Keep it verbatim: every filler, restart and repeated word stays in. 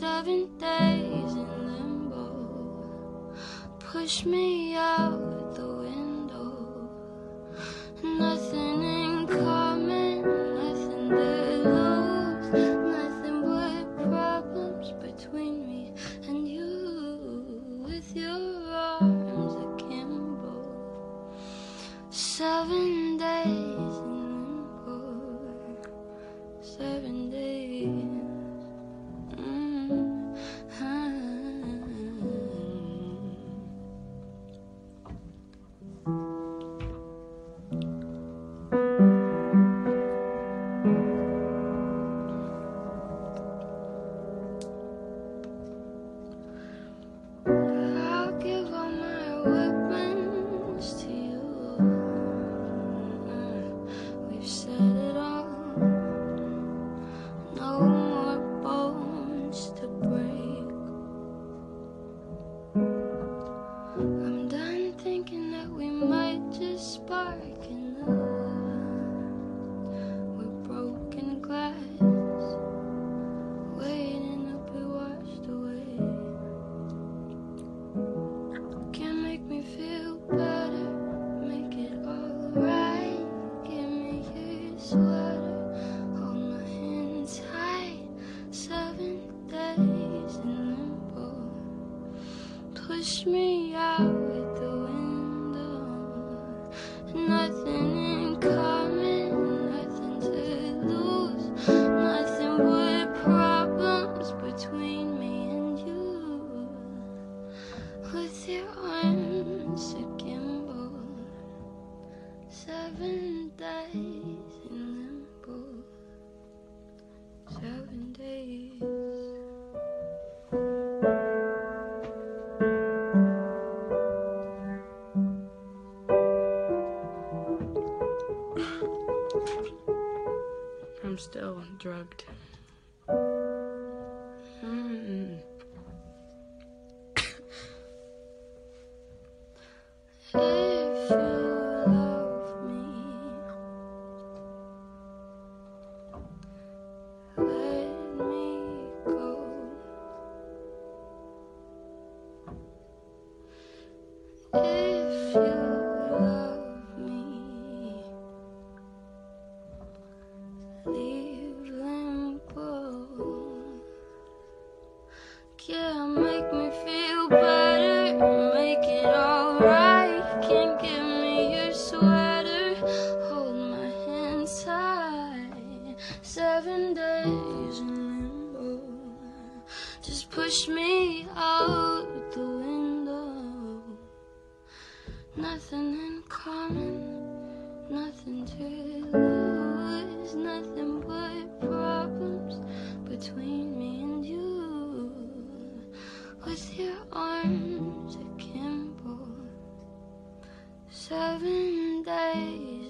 Seven days in limbo, push me out the window. Nothing in common, nothing to lose, nothing but problems between me and you. With your arms akimbo, seven days in limbo, seven days. Push me out the window. Nothing in common, nothing to lose, nothing but problems between me and you. With your arms akimbo, seven days in limbo, seven days. I'm still drugged. Mm. If you love me, let me go. If you love me, leave limbo. Yeah, make me feel better, make it alright. Can't give me your sweater, hold my hand tight. Seven days in limbo, just push me out the window. Nothing in common, nothing to lose, nothing but problems between me and you. With your arms akimbo, seven days